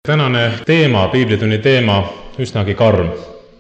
Tänane teema, piiblitunni teema, üsnagi karm.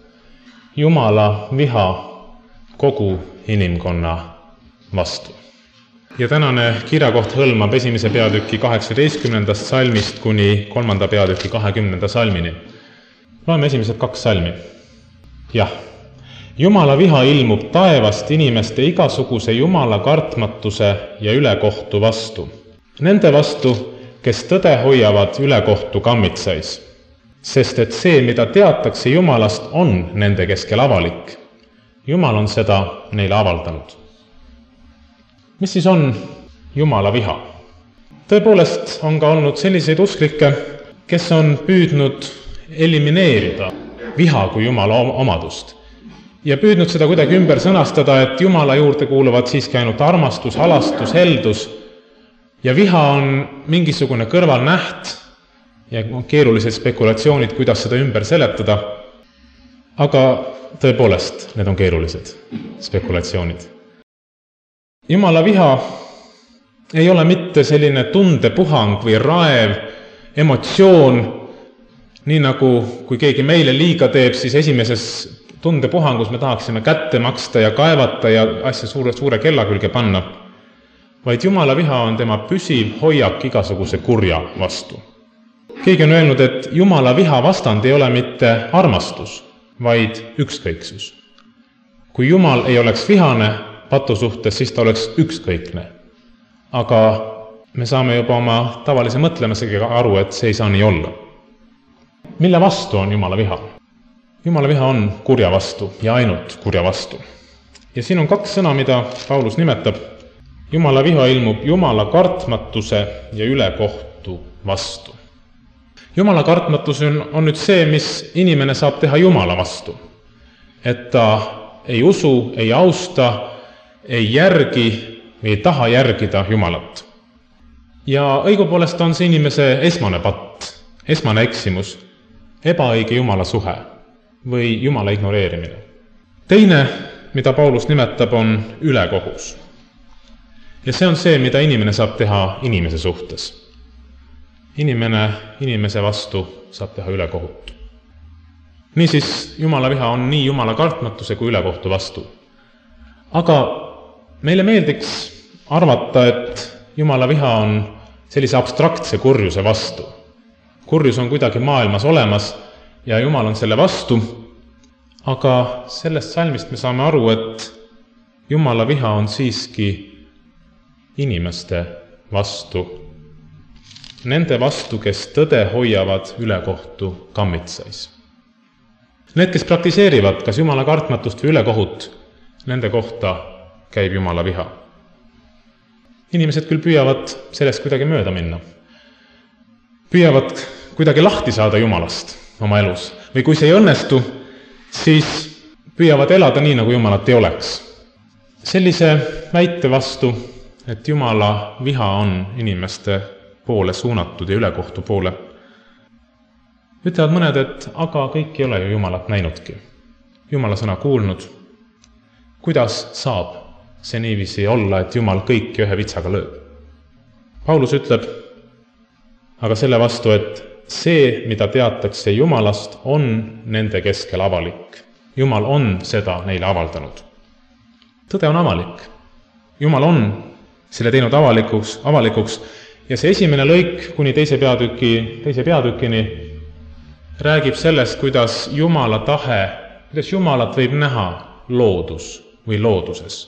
Jumala viha kogu inimkonna vastu. Ja tänane kirjakoht hõlmab 1. peatüki 18. salmist kuni 3. peatüki 20. salmini. Loeme esimesed 2 salmi. Jah, Jumala viha ilmub taevast inimeste igasuguse Jumala kartmatuse ja ülekohtu vastu. Nende vastu, kes tõde hoiavad ülekohtu kammitsais. Sest et see, mida teatakse Jumalast, on nende keskel avalik. Jumal on seda neile avaldanud. Mis siis on Jumala viha? Tõepoolest on ka olnud selliseid usklikke, kes on püüdnud elimineerida viha kui Jumala omadust ja püüdnud seda kuidagi ümber sõnastada, et Jumala juurde kuuluvad siiski ainult armastus, halastus, heldus ja viha on mingisugune kõrvalnäht ja keerulised spekulatsioonid, kuidas seda ümber seletada. Aga tõepoolest, need on keerulised spekulatsioonid. Jumala viha ei ole mitte selline tundepuhang või raev emotsioon, nii nagu kui keegi meile liiga teeb, siis esimeses tundepuhangus me tahaksime kätte maksta ja kaevata ja asja suure kella külge panna, vaid Jumala viha on tema püsiv hoiak igasuguse kurja vastu. Keegi on öelnud, et Jumala viha vastand ei ole mitte armastus, vaid ükskõiksus. Kui Jumal ei oleks vihane patu suhtes, siis ta oleks ükskõikne. Aga me saame juba oma tavalise mõtlemisega aru, et see ei saa nii olla. Mille vastu on Jumala viha? Jumala viha on kurja vastu ja ainult kurja vastu. Ja siin on 2 sõna, mida Paulus nimetab. Jumala viha ilmub Jumala kartmatuse ja ülekohtu vastu. Jumala kartmatus on nüüd see, mis inimene saab teha Jumala vastu. Et ta ei usu, ei austa, ei järgi või ei taha järgida Jumalat. Ja õigupoolest on see inimese esmane patt, esmane eksimus, ebaõige Jumala suhe või Jumala ignoreerimine. Teine, mida Paulus nimetab, on ülekohus. Ja see on see, mida inimene saab teha inimese suhtes. Inimene inimese vastu saab teha ülekohut. Niisiis, Jumala viha on nii Jumala kartmatuse kui ülekohtu vastu. Aga meile meeldiks arvata, et Jumala viha on sellise abstraktse kurjuse vastu. Kurjus on kuidagi maailmas olemas ja Jumal on selle vastu, aga sellest salmist me saame aru, et Jumala viha on siiski inimeste vastu. Nende vastu, kes tõde hoiavad ülekohtu kammitsais. Need, kes praktiseerivad kas Jumala kartmatust või ülekohut, nende kohta käib Jumala viha. Inimesed küll püüavad sellest kuidagi mööda minna. Püüavad kuidagi lahti saada Jumalast oma elus. Või kui see ei õnnestu, siis püüavad elada nii, nagu Jumalat ei oleks. Sellise väite vastu, et Jumala viha on inimeste poole suunatud ja ülekohtu poole, ütlevad mõned, et aga kõik ei ole ju Jumalat näinudki. Jumala sõna kuulnud. Kuidas saab see niiviisi olla, et Jumal kõiki ühe vitsaga lööb? Paulus ütleb aga selle vastu, et see, mida teatakse Jumalast, on nende keskel avalik. Jumal on seda neile avaldanud. Tõde on avalik. Jumal on selle teinud avalikuks ja see esimene lõik kuni teise peatükini räägib sellest, kuidas Jumala tahe, kuidas Jumalat võib näha loodus või looduses.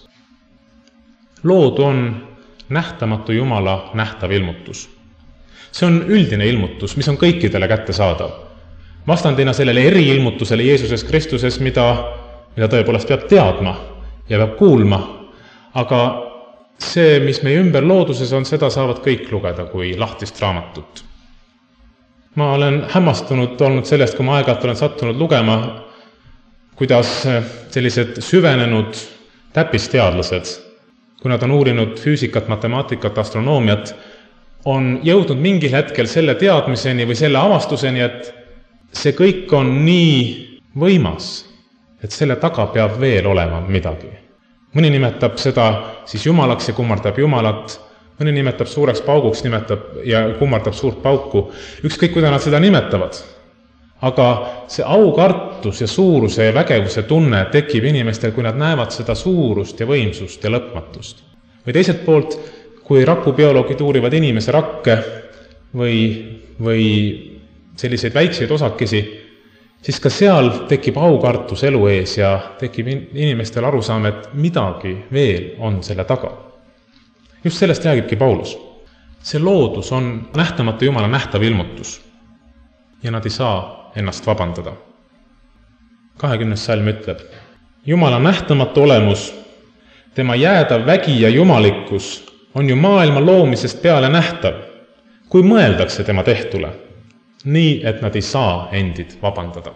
Loodu on nähtamatu Jumala nähtav ilmutus. See on üldine ilmutus, mis on kõikidele kättesaadav. Vastandina sellele eriilmutusele Jeesuses Kristuses, mida tõepoolest peab teadma ja peab kuulma, aga see, mis meie ümber looduses on, seda saavad kõik lugeda kui lahtist raamatut. Ma olen hämmastunud olnud sellest, kui ma aeg-ajalt olen sattunud lugema, kuidas sellised süvenenud täppisteadlased, kui nad on uurinud füüsikat, matemaatikat, astronoomiat, on jõudnud mingil hetkel selle teadmiseni või selle avastuseni, et see kõik on nii võimas, et selle taga peab veel olema midagi. Mõni nimetab seda siis Jumalaks ja kummardab Jumalat, mõni nimetab suureks pauguks, ja kummardab suurt pauku, ükskõik kuidas nad seda nimetavad. Aga see aukartus ja suuruse ja vägevuse tunne tekib inimestel, kui nad näevad seda suurust ja võimsust ja lõpmatust. Või teiselt poolt, kui rakubioloogid uurivad inimese rakke või selliseid väikseid osakesi, siis ka seal tekib aukartus elu ees ja tekib inimestel arusaam, et midagi veel on selle taga. Just sellest räägibki Paulus. See loodus on nähtamatu Jumala nähtav ilmutus ja nad ei saa ennast vabandada. 20. salm ütleb: Jumala nähtamatu olemus, tema jäädav vägi ja jumalikkus on ju maailma loomisest peale nähtav, kui mõeldakse tema tehtule, nii et nad ei saa endid vabandada.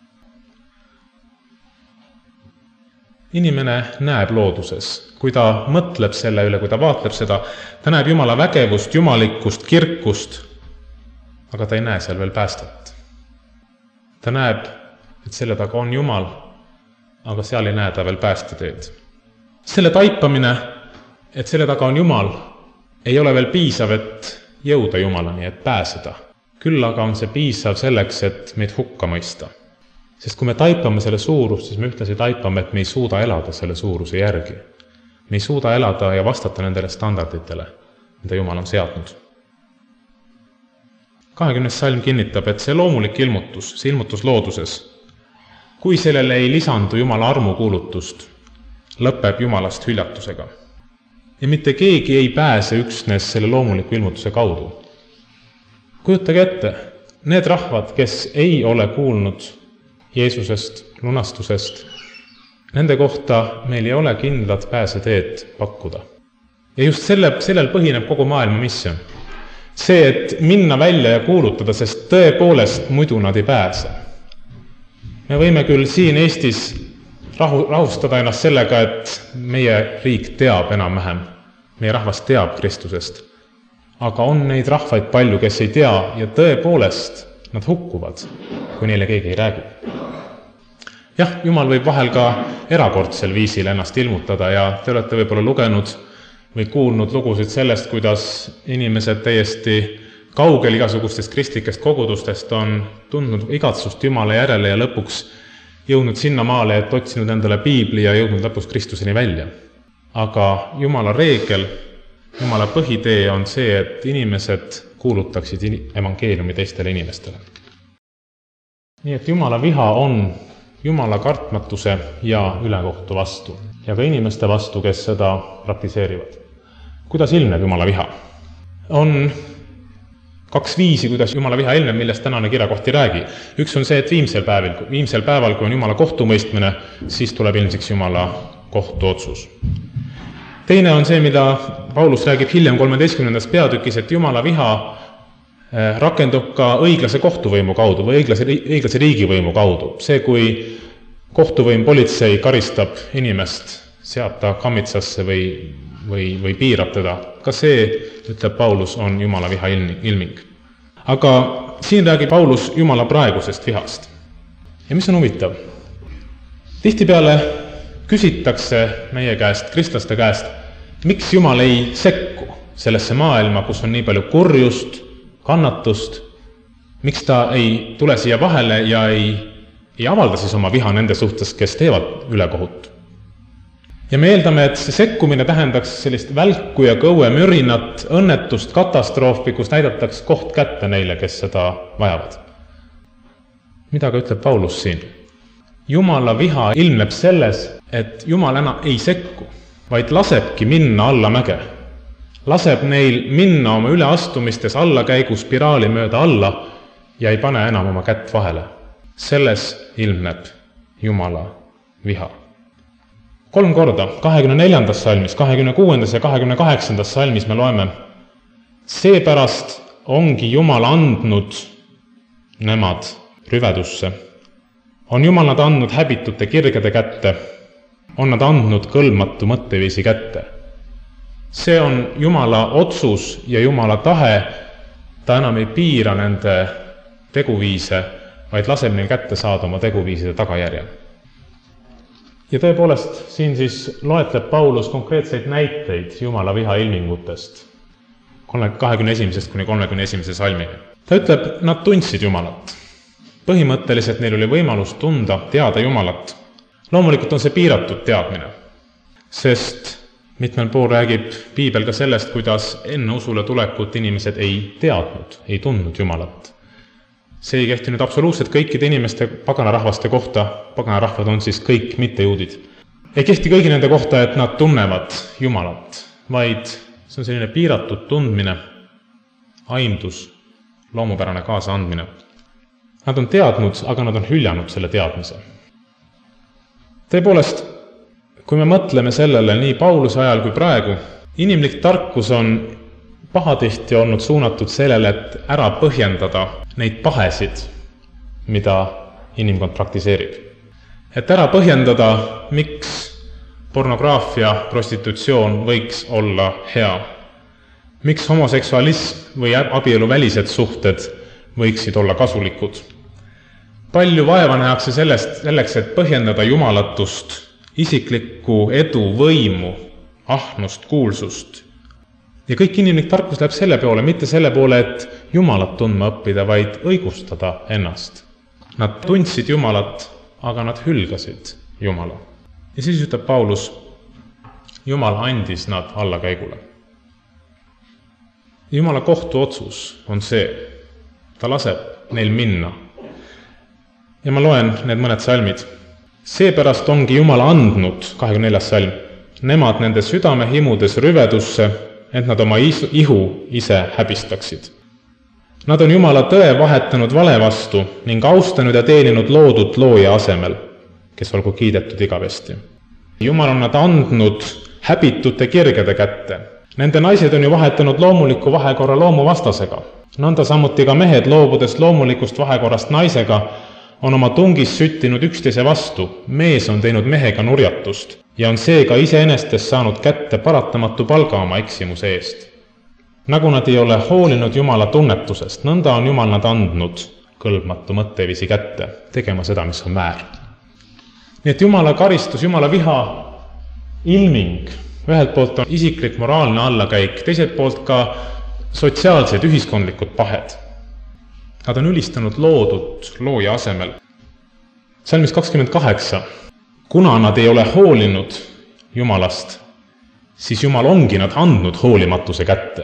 Inimene näeb looduses, kui ta mõtleb selle üle, kui ta vaatleb seda, ta näeb Jumala vägevust, jumalikkust, kirkust, aga ta ei näe seal veel päästet. Ta näeb, et selle taga on Jumal, aga seal ei näe ta veel päästeteed. Selle taipamine, et selle taga on Jumal, ei ole veel piisav, et jõuda Jumalani, et pääseda. Küll aga on see piisav selleks, et meid hukka mõista. Sest kui me taipame selle suurust, siis me ühtlasi taipame, et me ei suuda elada selle suuruse järgi. Me ei suuda elada ja vastata nendele standarditele, mida Jumal on seadnud. 20. salm kinnitab, et see loomulik ilmutus, see ilmutus looduses, kui sellele ei lisandu Jumala armukuulutust, lõpeb Jumalast hüljatusega. Ja mitte keegi ei pääse üksnes selle loomuliku ilmutuse kaudu. Kujutage ette, need rahvad, kes ei ole kuulnud Jeesusest, lunastusest, nende kohta meil ei ole kindlat pääseteed pakkuda. Ja just sellel põhineb kogu maailma missioon. See, et minna välja ja kuulutada, sest tõepoolest muidu nad ei pääse. Me võime küll siin Eestis rahustada ennast sellega, et meie riik teab enam-vähem, meie rahvas teab Kristusest. Aga on neid rahvaid palju, kes ei tea ja tõepoolest nad hukkuvad, kui neile keegi ei räägi. Jah, Jumal võib vahel ka erakordsel viisil ennast ilmutada ja te olete võib-olla lugenud või kuulnud lugusid sellest, kuidas inimesed täiesti kaugel igasugustest kristlikest kogudustest on tundnud igatsust Jumala järele ja lõpuks jõudnud sinna maale, et otsinud endale piibli ja jõudnud lõpus Kristuseni välja. Aga Jumala reegel, Jumala põhitee on see, et inimesed kuulutaksid evangeeliumi teistele inimestele. Nii et Jumala viha on Jumala kartmatuse ja ülekohtu vastu ja ka inimeste vastu, kes seda praktiseerivad. Kuidas ilmneb Jumala viha? On 2 viisi, kuidas Jumala viha ilmneb, millest tänane kirjakoht ei räägi. Üks on see, et viimsel päeval, kui on Jumala kohtumõistmine, siis tuleb ilmsiks Jumala kohtuotsus. Teine on see, mida Paulus räägib hiljem 13. peatükis, et Jumala viha rakendub ka õiglase kohtuvõimu kaudu või õiglase riigivõimu kaudu. See, kui kohtuvõim, politsei karistab inimest, seab ta kammitsasse või piirab teda, ka see, ütleb Paulus, on Jumala viha ilming. Aga siin räägib Paulus Jumala praegusest vihast. Ja mis on huvitav? Tihtipeale küsitakse meie käest, kristlaste käest, miks Jumal ei sekku sellesse maailma, kus on nii palju kurjust, kannatust, miks ta ei tule siia vahele ja ei avalda siis oma viha nende suhtes, kes teevad ülekohut. Ja me eeldame, et see sekkumine tähendaks sellist välku ja kõue mürinat, õnnetust, katastroofi, kus näidataks koht kätte neile, kes seda vajavad. Mida ka ütleb Paulus siin? Jumala viha ilmneb selles, et Jumal enam ei sekku, vaid lasebki minna alla mäge. Laseb neil minna oma üleastumistes allakäigu spiraali mööda alla ja ei pane enam oma kätt vahele. Selles ilmneb Jumala viha. 3 korda, 24. salmis, 26. ja 28. salmis me loeme: seepärast ongi Jumal andnud nemad rüvedusse. On Jumal nad andnud häbitute kirgede kätte, on nad andnud kõlbmatu mõtteviisi kätte. See on Jumala otsus ja Jumala tahe, ta enam ei piira nende teguviise, vaid laseb neil kätte saada oma teguviiside tagajärjel. Ja tõepoolest, siin siis loetleb Paulus konkreetseid näiteid Jumala viha ilmingutest. 21. kuni 31. salmini. Ta ütleb, nad tundsid Jumalat. Põhimõtteliselt neil oli võimalus tunda, teada Jumalat. Loomulikult on see piiratud teadmine, sest mitmel pool räägib piibel ka sellest, kuidas enne usule tulekut inimesed ei teadnud, ei tundnud Jumalat. See ei kehti nüüd absoluutselt kõikide inimeste paganarahvaste kohta, paganarahvad on siis kõik mittejuudid. Ei kehti kõigi nende kohta, et nad tunnevad Jumalat, vaid see on selline piiratud tundmine, aimdus, loomupärane kaasaandmine. Nad on teadnud, aga nad on hüljanud selle teadmise. Tõepoolest, kui me mõtleme sellele nii Pauluse ajal kui praegu, inimlik tarkus on pahatihti olnud suunatud sellele, et ära põhjendada neid pahesid, mida inimkond praktiseerib. Et ära põhjendada, miks pornograafia, prostitutsioon võiks olla hea. Miks homoseksualism või abieluvälised suhted võiksid olla kasulikud. Palju vaeva nähakse selleks, et põhjendada jumalatust, isiklikku edu, võimu, ahnust, kuulsust. Ja kõik inimlik tarkus läheb selle poole, mitte selle poole, et Jumalat tundma õppida, vaid õigustada ennast. Nad tundsid Jumalat, aga nad hülgasid Jumala. Ja siis ütleb Paulus, Jumal andis nad allakäigule. Jumala kohtuotsus on see, ta laseb neil minna. Ja ma loen need mõned salmid. Seepärast ongi Jumal andnud, 24. salm, nemad nende südame himudes rüvedusse, et nad oma ihu ise häbistaksid. Nad on Jumala tõe vahetanud vale vastu ning austanud ja teeninud loodut looja asemel, kes olgu kiidetud igavesti. Jumal on nad andnud häbitute kirgede kätte. Nende naised on ju vahetanud loomuliku vahekorra loomuvastasega. Nõnda samuti ka mehed loobudes loomulikust vahekorrast naisega on oma tungis süttinud üksteise vastu. Mees on teinud mehega nurjatust ja on seega iseenestes saanud kätte paratamatu palga oma eksimuse eest. Nagu nad ei ole hoolinud Jumala tunnetusest, nõnda on Jumal nad andnud kõlbmatu mõtteviisi kätte, tegema seda, mis on väär. Nii et Jumala karistus, Jumala viha ilming, ühelt poolt on isiklik moraalne allakäik, teiselt poolt ka sotsiaalsed, ühiskondlikud pahed. Nad on ülistanud loodut looja asemel. Salmis 28. Kuna nad ei ole hoolinud Jumalast, siis Jumal ongi nad andnud hoolimatuse kätte.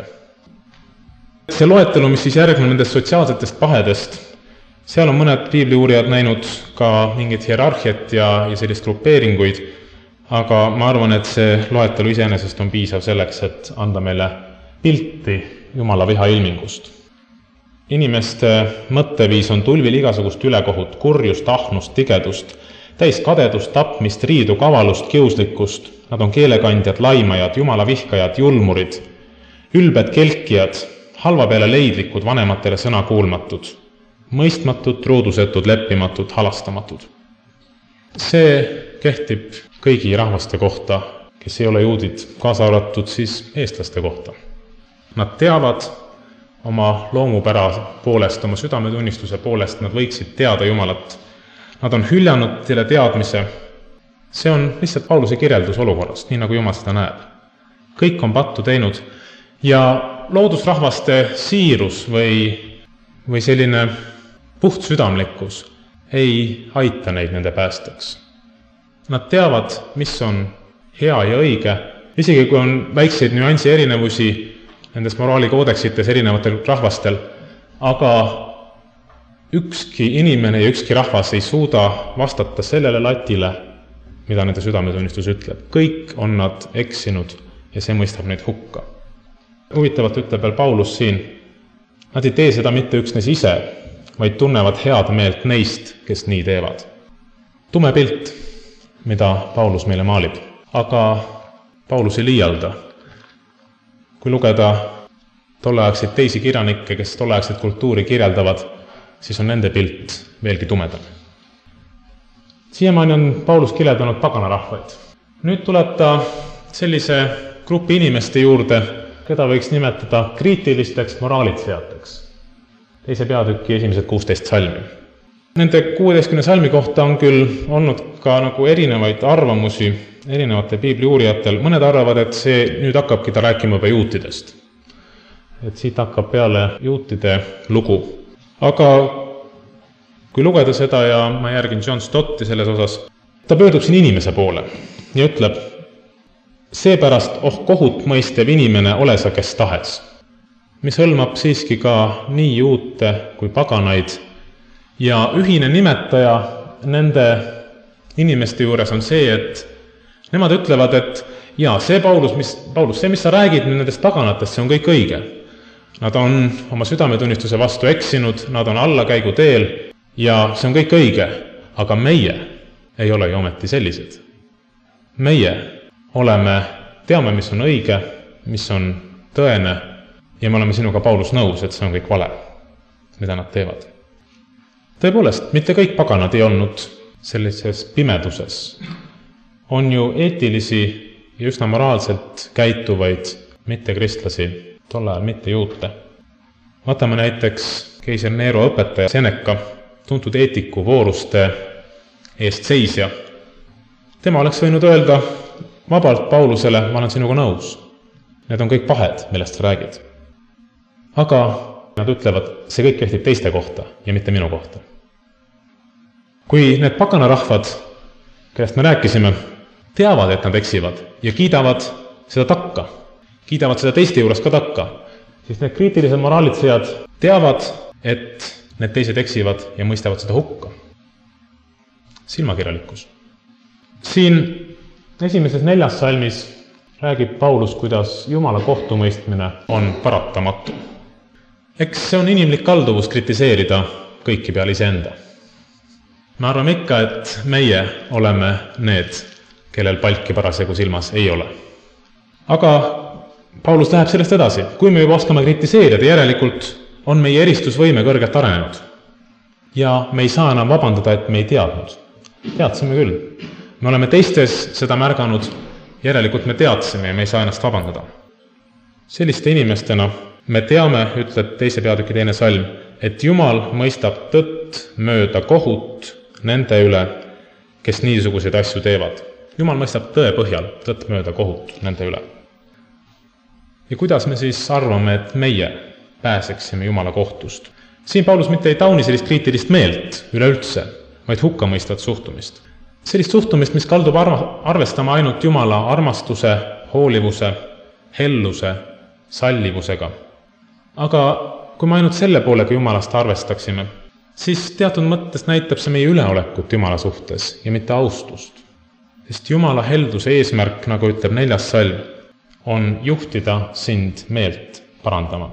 See loetelu, mis siis järgneb nendest sotsiaalsetest pahedest, seal on mõned piibliuurijad näinud ka mingit hierarhiat ja sellist grupeeringuid, aga ma arvan, et see loetelu iseenesest on piisav selleks, et anda meile pilti Jumala viha ilmingust. Inimeste mõtteviis on tulvil igasugust ülekohut, kurjust, ahnust, tigedust, täis kadedust, tapmist, riidu, kavalust, kiuslikkust. Nad on keelekandjad, laimajad, Jumala vihkajad, julmurid, ülbed kelkijad, halva peale leidlikud, vanematele sõna kuulmatud, mõistmatud, truudusetud, leppimatud, halastamatud. See kehtib kõigi rahvaste kohta, kes ei ole juudid, kaasa arvatud siis eestlaste kohta. Nad teavad oma loomupära poolest, oma südametunnistuse poolest, nad võiksid teada Jumalat. Nad on hüljanud selle teadmise. See on lihtsalt Pauluse kirjeldus olukorrast, nii nagu Jumal seda näeb. Kõik on pattu teinud ja loodusrahvaste siirus või selline puht südamlikkus ei aita neid nende päästeks. Nad teavad, mis on hea ja õige, isegi kui on väikseid nüansi erinevusi nendes moraalikoodeksites erinevatel rahvastel, aga ükski inimene ja ükski rahvas ei suuda vastata sellele latile, mida nende südametunnistus ütleb. Kõik on nad eksinud ja see mõistab neid hukka. Huvitavalt ütleb veel Paulus siin, nad ei tee seda mitte üksnes ise, vaid tunnevad head meelt neist, kes nii teevad. Tume pilt, mida Paulus meile maalib, aga Paulus ei liialda. Kui lugeda tolleaegseid teisi kirjanikke, kes tolleaegset kultuuri kirjeldavad, siis on nende pilt veelgi tumedam. Siiamaani on Paulus kirjeldanud paganarahvaid. Nüüd tuleb ta sellise grupi inimeste juurde, keda võiks nimetada kriitilisteks moraalitsejateks. Teise peatüki esimesed 16 salmi. Nende 16 salmi kohta on küll olnud ka nagu erinevaid arvamusi erinevate piibli uurijatel. Mõned arvavad, et see nüüd hakkabki ta rääkima juba juutidest. et siit hakkab peale juutide lugu. Aga kui lugeda seda ja ma järgin John Stotti selles osas, ta pöördub siin inimese poole ja ütleb, seepärast, kohut mõistev inimene ole sa kes tahes, mis hõlmab siiski ka nii juute kui paganaid ja ühine nimetaja nende inimeste juures on see, et nemad ütlevad, et jaa, see Paulus, mis sa räägid nendest paganatest, see on kõik õige. Nad on oma südametunnistuse vastu eksinud, nad on allakäigu teel ja see on kõik õige, aga meie ei ole ju ometi sellised. Meie teame, mis on õige, mis on tõene ja me oleme sinuga, Paulus, nõus, et see on kõik vale, mida nad teevad. Tõepoolest, mitte kõik paganad ei olnud sellises pimeduses. On ju eetilisi ja üsna moraalselt käituvaid mittekristlasi, tol ajal mitte juute. Vaatame näiteks keiser Nero õpetaja Seneca, tuntud eetiku vooruste eest seisja. Tema oleks võinud öelda vabalt Paulusele, ma olen sinuga nõus. Need on kõik pahed, millest sa räägid. Aga nad ütlevad, see kõik kehtib teiste kohta ja mitte minu kohta. Kui need paganarahvad, kellest me rääkisime, teavad, et nad eksivad ja kiidavad seda takka, kiidavad seda teiste juures ka takka, siis need kriitilised moraalitsejad teavad, et need teised eksivad ja mõistavad seda hukka. Silmakirjalikkus. Siin esimeses 4. salmis räägib Paulus, kuidas Jumala kohtumõistmine on paratamatu. Eks see on inimlik kalduvus kritiseerida kõiki peale iseenda. Me arvame ikka, et meie oleme need, kellel palki parasjagu silmas ei ole. Aga Paulus läheb sellest edasi. Kui me juba oskame kritiseerida, järelikult on meie eristusvõime kõrgelt arenenud. Ja me ei saa enam vabandada, et me ei teadnud. Teadsime küll. Me oleme teistes seda märganud, järelikult me teadsime ja me ei saa ennast vabandada. Selliste inimestena me teame, ütleb 2. peatüki 2. salm, et Jumal mõistab tõtt mööda kohut nende üle, kes niisuguseid asju teevad. Jumal mõistab tõe põhjal tõtt mööda kohut nende üle. Ja kuidas me siis arvame, et meie pääseksime Jumala kohtust? Siin Paulus mitte ei tauni sellist kriitilist meelt üleüldse, vaid hukkamõistvat suhtumist. Sellist suhtumist, mis kaldub arvestama ainult Jumala armastuse, hoolivuse, helluse, sallivusega. Aga kui me ainult selle poolega Jumalast arvestaksime, siis teatud mõttes näitab see meie üleolekut Jumala suhtes ja mitte austust. Sest Jumala helduse eesmärk, nagu ütleb 4. salm, on juhtida sind meelt parandama.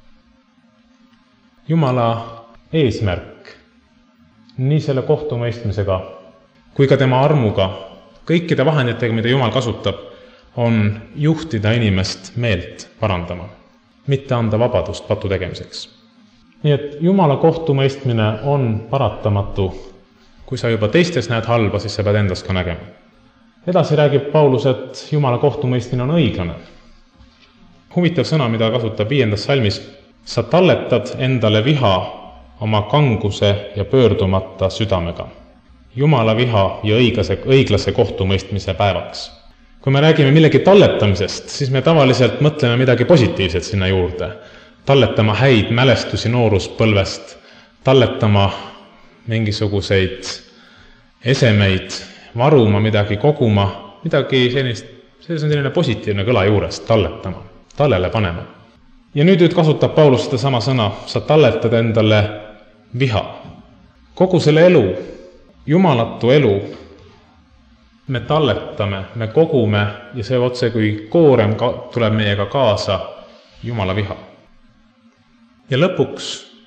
Jumala eesmärk nii selle kohtumõistmisega kui ka tema armuga, kõikide vahenditega, mida Jumal kasutab, on juhtida inimest meelt parandama, mitte anda vabadust patu tegemiseks. Nii et Jumala kohtumõistmine on paratamatu. Kui sa juba teistes näed halba, siis sa pead endas ka nägema. Edasi räägib Paulus, et Jumala kohtumõistmine on õiglane. Huvitav sõna, mida kasutab 5. salmis. Sa talletad endale viha oma kanguse ja pöördumata südamega. Jumala viha ja õiglase kohtumõistmise päevaks. Kui me räägime millegi talletamisest, siis me tavaliselt mõtleme midagi positiivset sinna juurde. Talletama häid mälestusi nooruspõlvest, talletama mingisuguseid esemeid, varuma midagi, koguma, midagi sellist, see on selline positiivne kõla juures, talletama, tallele panema. Ja nüüd kasutab Paulus seda sama sõna, sa talletad endale viha. Kogu selle elu, jumalatu elu, me talletame, me kogume ja see otse kui koorem tuleb meiega kaasa Jumala viha. Ja lõpuks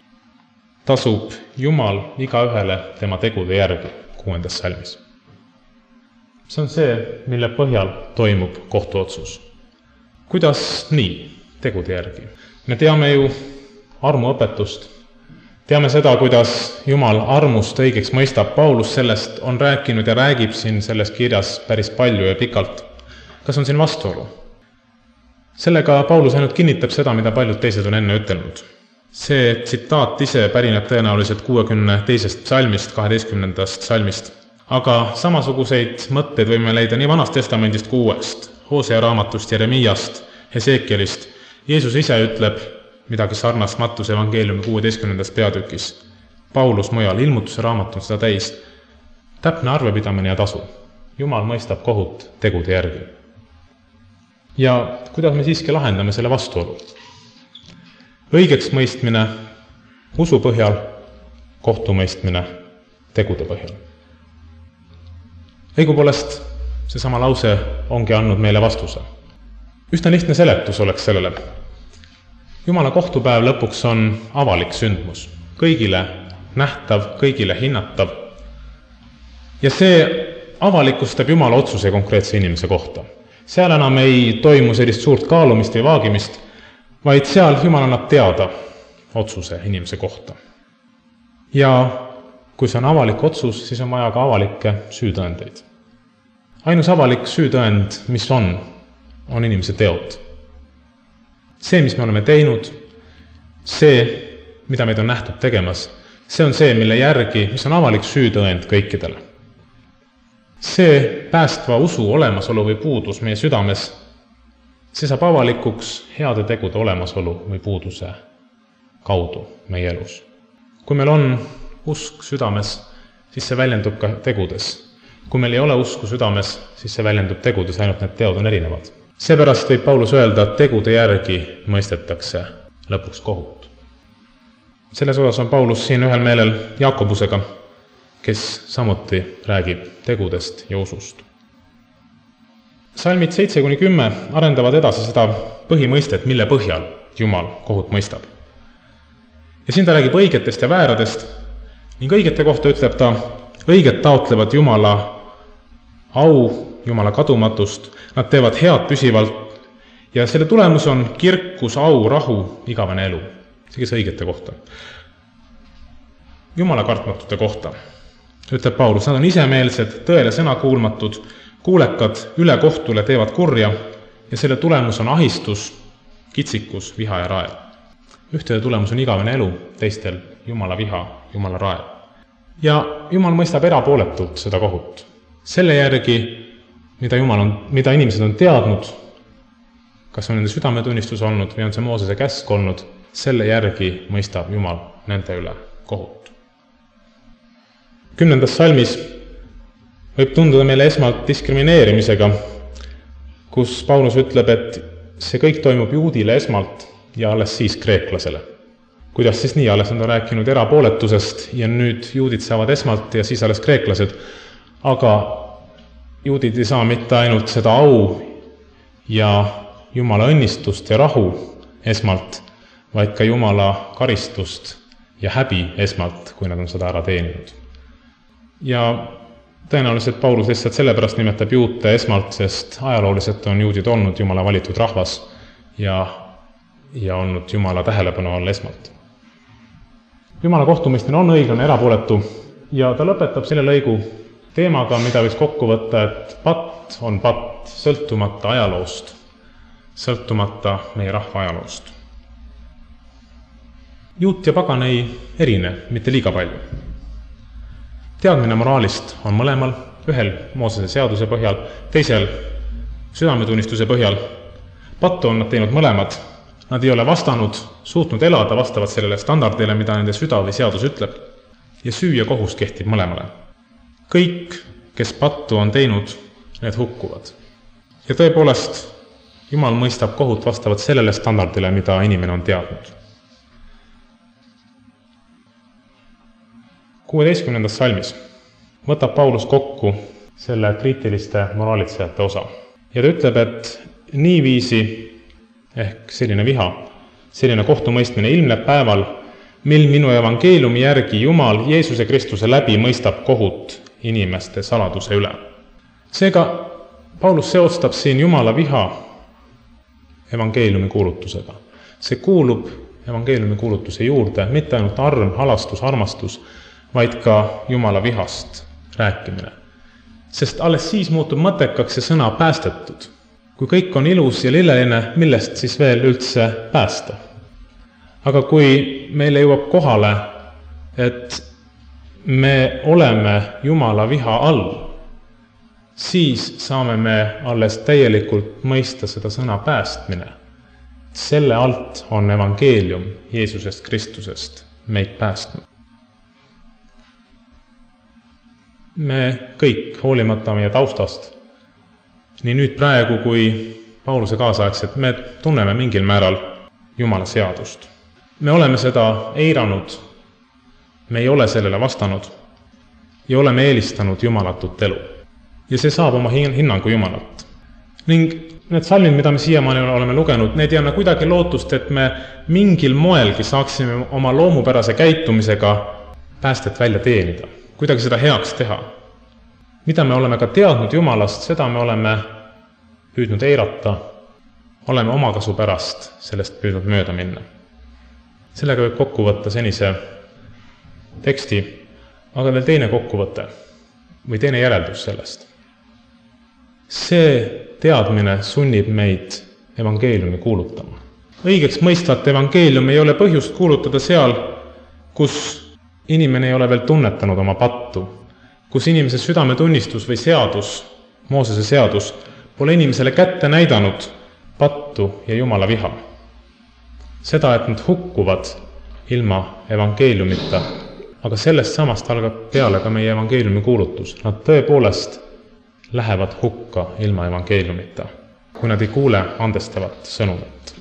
tasub Jumal igaühele tema tegude järgi 6. salmis. See on see, mille põhjal toimub kohtuotsus. Kuidas nii tegude järgi? Me teame ju armuõpetust. Teame seda, kuidas Jumal armust õigeks mõistab. Paulus sellest on rääkinud ja räägib siin selles kirjas päris palju ja pikalt. Kas on siin vastuolu? Sellega Paulus ainult kinnitab seda, mida paljud teised on enne ütelnud. See tsitaat ise pärineb tõenäoliselt 62. salmist, 12. salmist. Aga samasuguseid mõtteid võime leida nii Vanast testamendist kui Uuest, Hosea raamatust, Jeremiast, Hesekielist. Jeesus ise ütleb midagi sarnast Mattuse evangeeliumi 16. peatükis. Paulus mujal, Ilmutuse raamat on seda täis. Täpne arvepidamine ja tasu. Jumal mõistab kohut tegude järgi. Ja kuidas me siiski lahendame selle vastuolu? Õigeks mõistmine usu põhjal, kohtumõistmine tegude põhjal. Õigupoolest seesama lause ongi andnud meile vastuse. Üsna lihtne seletus oleks sellele. Jumala kohtupäev lõpuks on avalik sündmus, kõigile nähtav, kõigile hinnatav. Ja see avalikustab Jumala otsuse konkreetse inimese kohta. Seal enam ei toimu sellist suurt kaalumist või vaagimist, vaid seal Jumal annab teada otsuse inimese kohta. Ja kui see on avalik otsus, siis on vaja ka avalikke süütõendeid. Ainus avalik süütõend, mis on inimese teod. See, mis me oleme teinud, see, mida meid on nähtud tegemas, see on see, mille järgi, mis on avalik süütõend kõikidele. See päästva usu olemasolu või puudus meie südames, see saab avalikuks heade tegude olemasolu või puuduse kaudu meie elus. Kui meil on usk südames, siis see väljendub ka tegudes. Kui meil ei ole usku südames, siis see väljendub tegudes, ainult need teod on erinevad. Seepärast võib Paulus öelda, et tegude järgi mõistetakse lõpuks kohut. Selles osas on Paulus siin ühel meelel Jaakobusega, kes samuti räägib tegudest ja usust. Salmid 7-10 arendavad edasi seda põhimõistet, mille põhjal Jumal kohut mõistab. Ja siin ta räägib õigetest ja vääradest, ning õigete kohta ütleb ta, õiged taotlevad Jumala au, Jumala kadumatust, nad teevad head püsivalt ja selle tulemus on kirkus, au, rahu, igavene elu. See kes õigete kohta. Jumala kartmatute kohta ütleb Paulus, nad on isemeelsed, tõele sõna kuulmatud, kuulekad, üle kohtule teevad kurja ja selle tulemus on ahistus, kitsikus, viha ja raev. Ühtede tulemus on igavene elu, teistel Jumala viha, Jumala raev. Ja Jumal mõistab erapooletult seda kohut. Selle järgi, mida inimesed on teadnud, kas on nende südametunnistus olnud või on see Moosese käsk olnud, selle järgi mõistab Jumal nende üle kohut. 10. salmis võib tunduda meile esmalt diskrimineerimisega, kus Paulus ütleb, et see kõik toimub juudile esmalt ja alles siis kreeklasele. Kuidas siis nii, alles on ta rääkinud erapooletusest ja nüüd juudid saavad esmalt ja siis alles kreeklased, aga juudid ei saa mitte ainult seda au ja Jumala õnnistust ja rahu esmalt, vaid ka Jumala karistust ja häbi esmalt, kui nad on seda ära teeninud. Ja tõenäoliselt Paulus lihtsalt sellepärast nimetab juute esmalt, sest ajalooliselt on juudid olnud Jumala valitud rahvas ja olnud Jumala tähelepanu all esmalt. Jumala kohtumõistmine on õiglane, erapooletu ja ta lõpetab selle lõigu teemaga, mida võiks kokku võtta, et patt on patt, sõltumata ajaloost, sõltumata meie rahva ajaloost. Juut ja pagan ei erine mitte liiga palju. Teadmine moraalist on mõlemal, ühel Moosese seaduse põhjal, teisel südametunnistuse põhjal. Pattu on nad teinud mõlemad. Nad ei ole vastanud, suutnud elada vastavalt sellele standardile, mida nende süda või seadus ütleb. Ja süü ja kohus kehtib mõlemale. Kõik, kes pattu on teinud, need hukkuvad. Ja tõepoolest, Jumal mõistab kohut vastavalt sellele standardile, mida inimene on teadnud. 16. salmis võtab Paulus kokku selle kriitiliste moraalitsejate osa. Ja ta ütleb, et niiviisi, ehk selline viha, selline kohtumõistmine ilmneb päeval, mil minu evangeeliumi järgi Jumal Jeesuse Kristuse läbi mõistab kohut inimeste saladuse üle. Seega Paulus seostab siin Jumala viha evangeeliumi kuulutusega. See kuulub evangeeliumi kuulutuse juurde, mitte ainult arm, halastus, armastus, vaid ka Jumala vihast rääkimine. Sest alles siis muutub mõttekaks see sõna päästetud. Kui kõik on ilus ja lilleline, millest siis veel üldse päästa? Aga kui meile jõuab kohale, et me oleme Jumala viha all, siis saame me alles täielikult mõista seda sõna päästmine. Selle alt on evangeelium Jeesusest Kristusest meid päästnud. Me kõik, hoolimata meie taustast, nii nüüd praegu kui Pauluse kaasaegset, me tunneme mingil määral Jumala seadust. Me oleme seda eiranud, me ei ole sellele vastanud ja oleme eelistanud jumalatut elu. Ja see saab oma hinnangu Jumalat. Ning need salmid, mida me siiamaani oleme lugenud, need ei anna kuidagi lootust, et me mingil moelgi saaksime oma loomupärase käitumisega päästet välja teenida, kuidagi seda heaks teha. Mida me oleme ka teadnud Jumalast, seda me oleme püüdnud eirata, oleme omakasu pärast sellest püüdnud mööda minna. Sellega võib kokku võtta senise teksti, aga veel teine kokkuvõte või teine järeldus sellest. See teadmine sunnib meid evangeeliumi kuulutama. Õigeks mõistvat evangeeliumi ei ole põhjust kuulutada seal, kus inimene ei ole veel tunnetanud oma pattu, kus inimese südametunnistus või seadus, Moosese seadus, pole inimesele kätte näidanud pattu ja Jumala viha. Seda, et nad hukkuvad ilma evangeeliumita, aga sellest samast algab peale ka meie evangeeliumi kuulutus. Nad tõepoolest lähevad hukka ilma evangeeliumita, kui nad ei kuule andestavat sõnumit.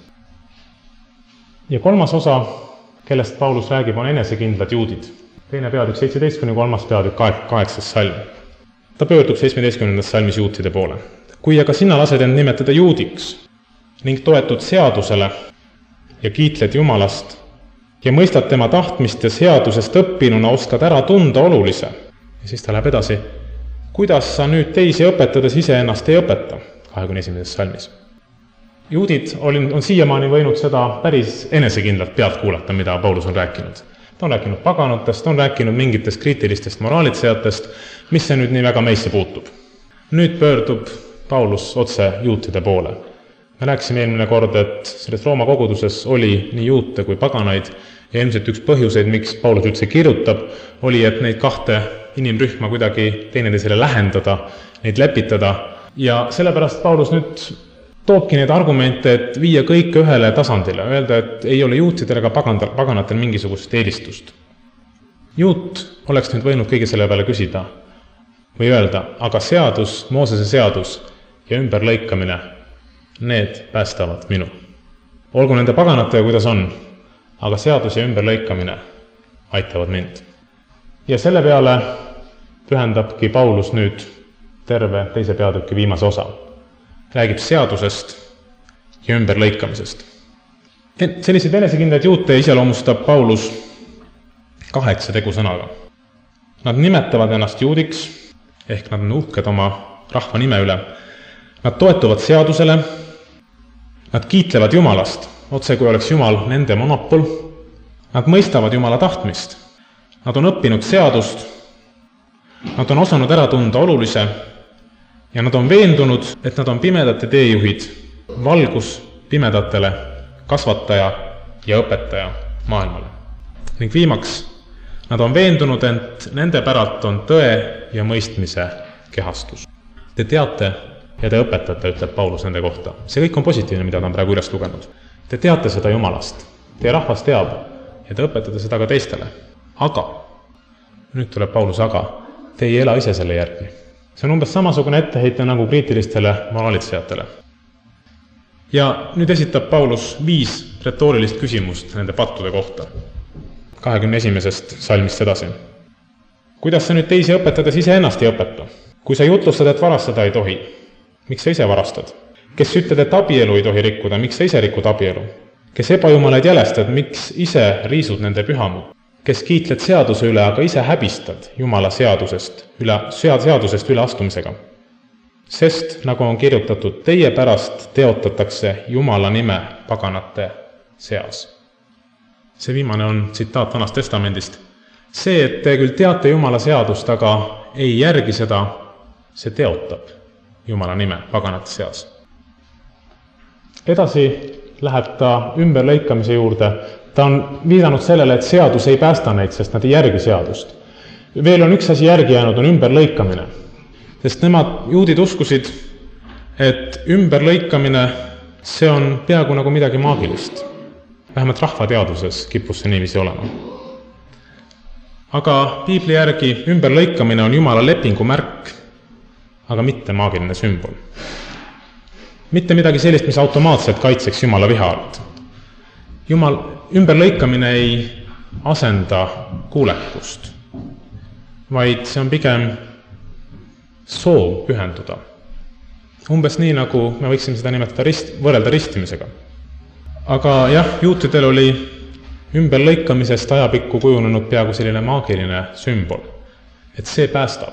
Ja kolmas osa, kellest Paulus räägib, on enesekindlad juudid. Teine peatükk 17 kuni 3. peatükk 8. salm. Ta pöördub 17. salmis juutide poole. Kui aga sina lased end nimetada juudiks ning toetud seadusele ja kiitled Jumalast ja mõistad tema tahtmist ja seadusest õppinuna oskad ära tunda olulise. Ja siis ta läheb edasi. Kuidas sa nüüd teisi õpetades iseennast ei õpeta? 21. salmis. Juudid on siiamaani võinud seda päris enesekindlalt pealt kuulata, mida Paulus on rääkinud. Ta on rääkinud paganatest, ta on rääkinud mingitest kriitilistest moraalitsejatest, mis see nüüd nii väga meisse puutub. Nüüd pöördub Paulus otse juutide poole. Me rääkisime eelmine kord, et selles Rooma koguduses oli nii juute kui paganaid ja ilmselt üks põhjuseid, miks Paulus üldse kirjutab, oli, et neid kahte inimrühma kuidagi teineteisele lähendada, neid lepitada ja sellepärast Paulus nüüd toobki neid argumente, et viia kõik ühele tasandile, öelda, et ei ole juutidel ega paganatel mingisugust eelistust. Juut oleks nüüd võinud kõige selle peale küsida või öelda, aga seadus, Moosese seadus ja ümberlõikamine, need päästavad minu. Olgu nende paganatega, kuidas on, aga seadus ja ümberlõikamine aitavad mind. Ja selle peale pühendabki Paulus nüüd terve teise peatüki viimase osa. Räägib seadusest ja ümberlõikamisest. Selliseid enesekindlaid juute iseloomustab Paulus 8 tegusõnaga. Nad nimetavad ennast juudiks, ehk nad on uhked oma rahva nime üle. Nad toetuvad seadusele, nad kiitlevad Jumalast, otse kui oleks Jumal nende monopol. Nad mõistavad Jumala tahtmist. Nad on õppinud seadust, nad on osanud ära tunda olulise ja nad on veendunud, et nad on pimedate teejuhid, valgus pimedatele, kasvataja ja õpetaja maailmale. Ning viimaks, nad on veendunud, et nende päralt on tõe ja mõistmise kehastus. Te teate ja te õpetate, ütleb Paulus nende kohta. See kõik on positiivne, mida ta on praegu üles lugenud. Te teate seda Jumalast, teie rahvas teab ja te õpetate seda ka teistele. Aga, nüüd tuleb Paulus aga, te ei ela ise selle järgi. See on umbes samasugune etteheite nagu kriitilistele moraalitsejatele. Ja nüüd esitab Paulus 5 retoorilist küsimust nende pattude kohta. 21. salmist edasi. Kuidas sa nüüd teisi õpetades iseennast ei õpeta? Kui sa jutlustad, et varastada ei tohi, miks sa ise varastad? Kes ütled, et abielu ei tohi rikkuda, miks sa ise rikud abielu? Kes ebajumalaid jälestad, miks ise riisud nende pühamu? Kes kiitled seaduse üle, aga ise häbistad Jumala seadusest üle astumisega? Sest, nagu on kirjutatud, teie pärast teotatakse Jumala nime paganate seas. See viimane on tsitaat Vanast Testamendist. See, et te küll teate Jumala seadust, aga ei järgi seda, see teotab Jumala nime paganate seas. Edasi läheb ta ümberlõikamise juurde. Ta on viidanud sellele, et seadus ei päästa neid, sest nad ei järgi seadust. Veel on üks asi järgi jäänud, on ümberlõikamine. Sest nemad, juudid, uskusid, et ümberlõikamine see on peaaegu nagu midagi maagilist. Vähemalt rahvateaduses kippus see niiviisi olema. Aga piibli järgi ümberlõikamine on Jumala lepingu märk, aga mitte maagiline sümbol. Mitte midagi sellist, mis automaatselt kaitseks Jumala viha alt. Ümberlõikamine ei asenda kuulekust, vaid see on pigem soov pühenduda. Umbes nii, nagu me võiksime seda nimetada võrrelda ristimisega. Aga jah, juutidel oli ümberlõikamisest ajapikku kujunenud peaaegu selline maagiline sümbol, et see päästab.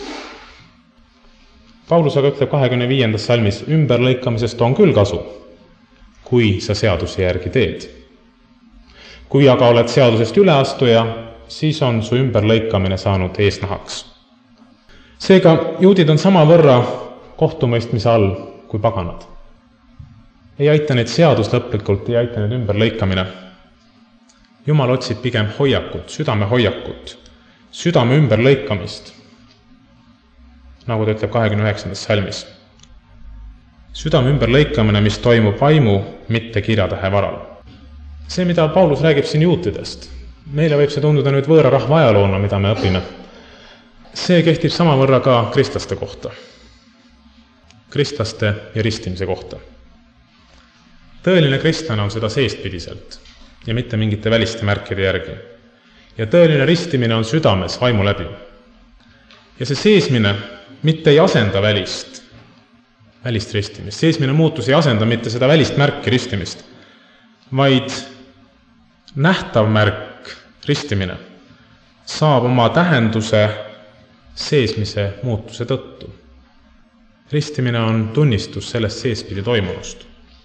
Paulus aga ütleb 25. salmis, ümberlõikamisest on küll kasu, kui sa seaduse järgi teed. Kui aga oled seadusest üleastuja, siis on su ümberlõikamine saanud eesnahaks. Seega juudid on samavõrra kohtumõistmise all kui paganad. Ei aita neid seadus lõplikult, ei aita neid ümberlõikamine. Jumal otsib pigem hoiakut, südame ümberlõikamist, nagu ta ütleb 29. salmis. Südame ümberlõikamine, mis toimub vaimu, mitte kirjatähe varal. See, mida Paulus räägib siin juutidest, meile võib see tunduda nüüd võõra rahva ajaloona, mida me õpime. See kehtib samavõrra ka kristlaste kohta. Kristlaste ja ristimise kohta. Tõeline kristlane on seda seestpidiselt ja mitte mingite väliste märkide järgi. Ja tõeline ristimine on südames vaimu läbi. Ja see seesmine mitte ei asenda välist ristimist. Seesmine muutus ei asenda mitte seda välist märki ristimist, vaid nähtav märk ristimine saab oma tähenduse seesmise muutuse tõttu. Ristimine on tunnistus sellest seespidi toimunust.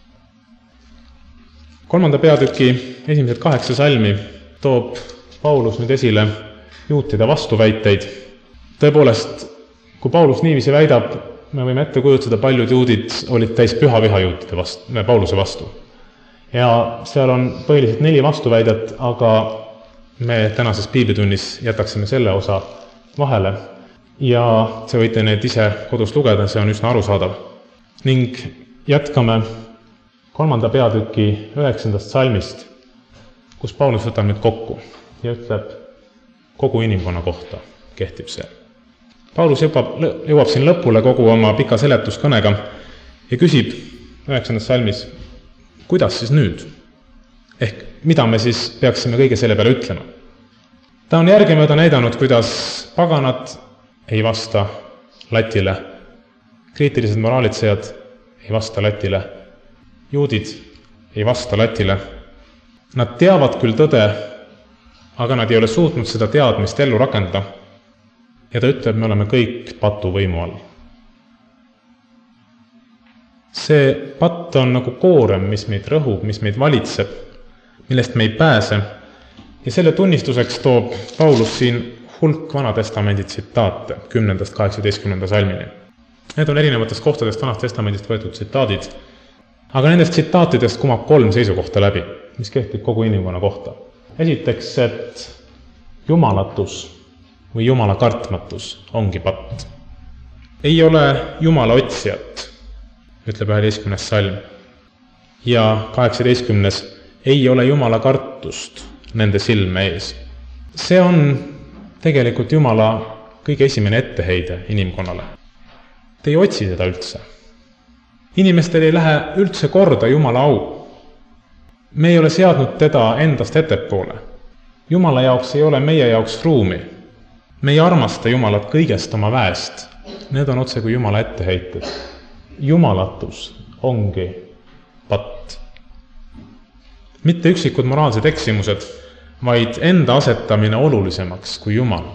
3. peatüki esimesed 8 salmi toob Paulus nüüd esile juutide vastuväiteid. Tõepoolest, kui Paulus niiviisi väidab, me võime ette kujutada, paljud juudid olid täis püha viha juutide Pauluse vastu. Ja seal on põhiliselt 4 vastuväidet, aga me tänases piiblitunnis jätaksime selle osa vahele. Ja see võite need ise kodus lugeda, see on üsna arusaadav. Ning jätkame 3. peatüki 9. salmist, kus Paulus võtab nüüd kokku ja ütleb, kogu inimkonna kohta kehtib see. Paulus jõuab siin lõpule kogu oma pika seletuskõnega ja küsib 9. salmis, kuidas siis nüüd? Ehk mida me siis peaksime kõige selle peale ütlema? Ta on järgemööda näidanud, kuidas paganad ei vasta latile, kriitilised moraalitsejad ei vasta latile, juudid ei vasta latile. Nad teavad küll tõde, aga nad ei ole suutnud seda teadmist ellu rakendada. Ja ta ütleb, me oleme kõik patuvõimu all. See patt on nagu koorem, mis meid rõhub, mis meid valitseb, millest me ei pääse. Ja selle tunnistuseks toob Paulus siin hulk Vanatestamendi tsitaate 10.–18. salmini. Need on erinevatest kohtadest Vanast testamendist võetud tsitaadid, aga nendest tsitaatidest kumab 3 seisukohta läbi, mis kehtib kogu inimkonna kohta. Esiteks, et jumalatus või jumala kartmatus ongi patt. Ei ole jumala otsijat, ütleb 11. salm, ja 18. ei ole jumala kartust nende silme ees. See on tegelikult Jumala kõige esimene etteheide inimkonnale. Te ei otsi teda üldse. Inimestel ei lähe üldse korda Jumala au. Me ei ole seadnud teda endast ettepoole. Jumala jaoks ei ole meie jaoks ruumi. Me ei armasta Jumalat kõigest oma väest. Need on otse kui Jumala etteheited. Jumalatus ongi patt. Mitte üksikud moraalsed eksimused, vaid enda asetamine olulisemaks kui Jumal.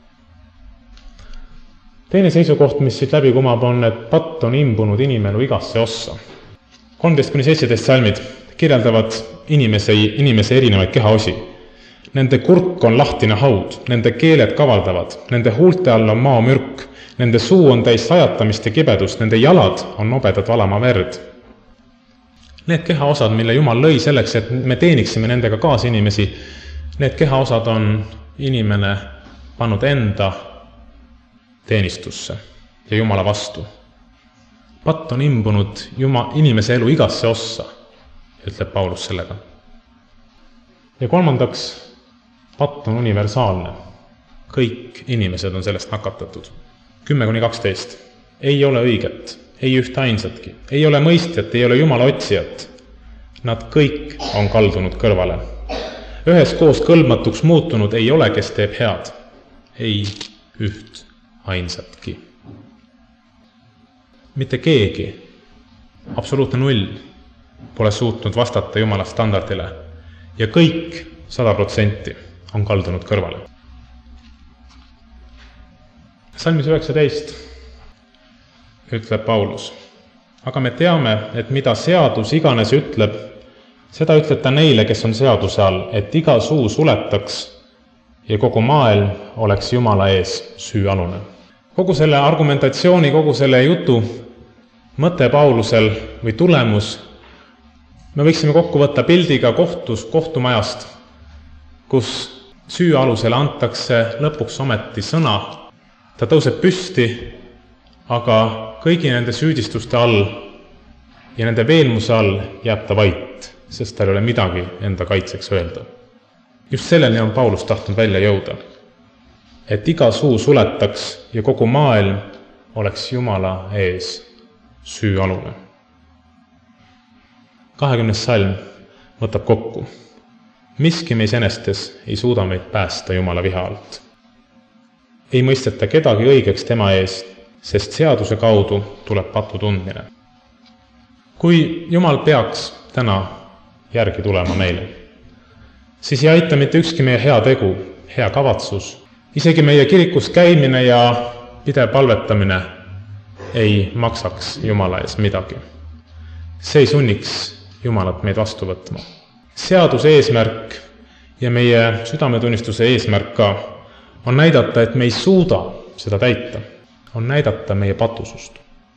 Teine seisukoht, mis siit läbi kumab, on, et patt on imbunud inimelu igasse ossa. 13-17 salmid kirjeldavad inimese erinevaid kehaosi. Nende kurk on lahtine haud, nende keeled kavaldavad, nende huulte all on maomürk, nende suu on täis sajatamist ja kibedust, nende jalad on nobedad valama verd. Need kehaosad, mille Jumal lõi selleks, et me teeniksime nendega kaasinimesi, need kehaosad on inimene pannud enda teenistusse ja Jumala vastu. Patt on imbunud inimese elu igasse ossa, ütleb Paulus sellega. Ja kolmandaks, patt on universaalne. Kõik inimesed on sellest nakatatud. 10-12. Ei ole õiget, ei ühte ainsatki, ei ole mõistjat, ei ole Jumala otsijat. Nad kõik on kaldunud kõrvale. Üheskoos kõlbmatuks muutunud ei ole, kes teeb head. Ei üht ainsatki. Mitte keegi, absoluutne null, pole suutnud vastata Jumala standardile ja kõik 100% on kaldunud kõrvale. Salmis 19 ütleb Paulus, aga me teame, et mida seadus iganes ütleb, seda ütleb ta neile, kes on seaduse all, et iga suu suletaks ja kogu maailm oleks Jumala ees süüalune. Kogu selle argumentatsiooni, kogu selle jutu mõte Paulusel või tulemus me võiksime kokku võtta pildiga kohtumajast, kus süüalusele antakse lõpuks ometi sõna. Ta tõuseb püsti, aga kõigi nende süüdistuste all ja nende veenmuse all jääb ta vait, sest tal ei ole midagi enda kaitseks öelda. Just selleni on Paulus tahtnud välja jõuda, et iga suu suletaks ja kogu maailm oleks Jumala ees süüalune. 20. salm võtab kokku. Miski meis enestes ei suuda meid päästa Jumala viha alt. Ei mõisteta kedagi õigeks tema ees, sest seaduse kaudu tuleb patu tundmine. Kui Jumal peaks täna järgi tulema meile, siis ei aita mitte ükski meie hea tegu, hea kavatsus, isegi meie kirikus käimine ja pidev palvetamine ei maksaks Jumala ees midagi. See ei sunniks Jumalat meid vastu võtma. Seaduse eesmärk ja meie südametunnistuse eesmärk ka on näidata, et me ei suuda seda täita, on näidata meie patusust.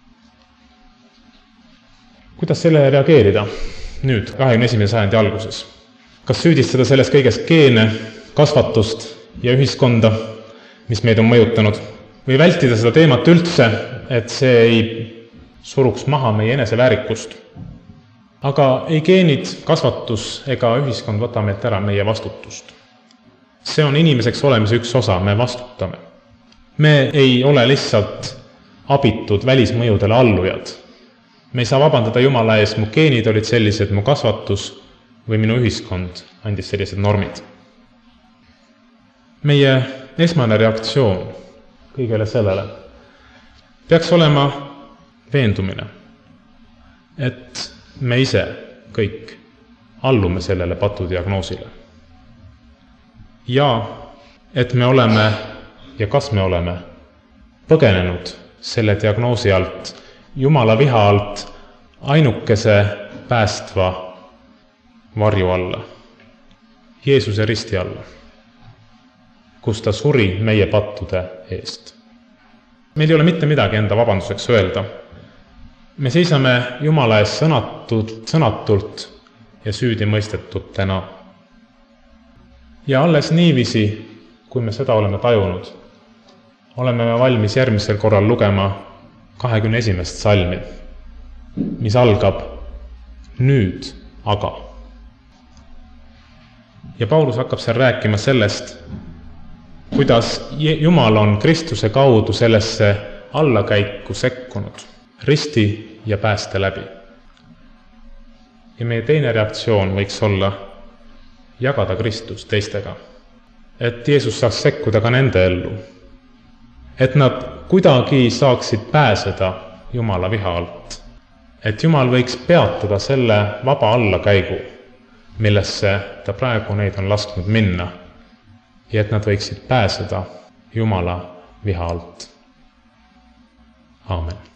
Kuidas sellele reageerida nüüd 21. sajandi alguses? Kas süüdistada selles kõiges geene, kasvatust ja ühiskonda, mis meid on mõjutanud, või vältida seda teemat üldse, et see ei suruks maha meie eneseväärikust? Aga ei geenid, kasvatus ega ühiskond võta meilt ära meie vastutust. See on inimeseks olemise üks osa, me vastutame. Me ei ole lihtsalt abitud välismõjudele allujad. Me ei saa vabandada Jumala ees, mu geenid olid sellised, mu kasvatus või minu ühiskond andis sellised normid. Meie esmane reaktsioon kõigele sellele peaks olema veendumine, et me ise kõik allume sellele patudiagnoosile. Ja et me oleme ja kas me oleme põgenenud selle diagnoosi alt, Jumala viha alt ainukese päästva varju alla, Jeesuse risti alla, kus ta suri meie pattude eest. Meil ei ole mitte midagi enda vabanduseks öelda. Me seisame Jumala ees sõnatult ja süüdi mõistetutena. Ja alles niiviisi, kui me seda oleme tajunud, oleme me valmis järgmisel korral lugema 21. salmi, mis algab nüüd aga. Ja Paulus hakkab seal rääkima sellest, kuidas Jumal on Kristuse kaudu sellesse allakäiku sekkunud, risti ja pääste läbi. Ja meie teine reaktsioon võiks olla jagada Kristus teistega, et Jeesus saaks sekkuda ka nende ellu, et nad kuidagi saaksid pääseda Jumala viha alt, et Jumal võiks peatada selle vaba allakäigu, millesse ta praegu neid on lasknud minna, ja et nad võiksid pääseda Jumala viha alt. Aamen.